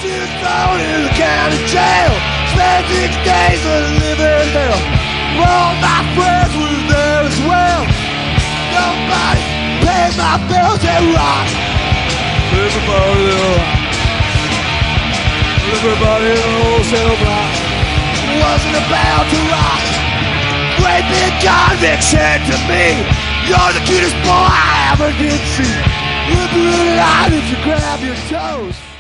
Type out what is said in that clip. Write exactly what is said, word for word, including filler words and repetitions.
to the thrown in the county jail. Spent six days of living hell. All my friends were there as well. Nobody paid my bills and rock. Everybody in the rock. Everybody in the wholesale block wasn't about to rock. Great big convict said to me, "You're the cutest boy I ever did see. You'll be alive if you grab your toes."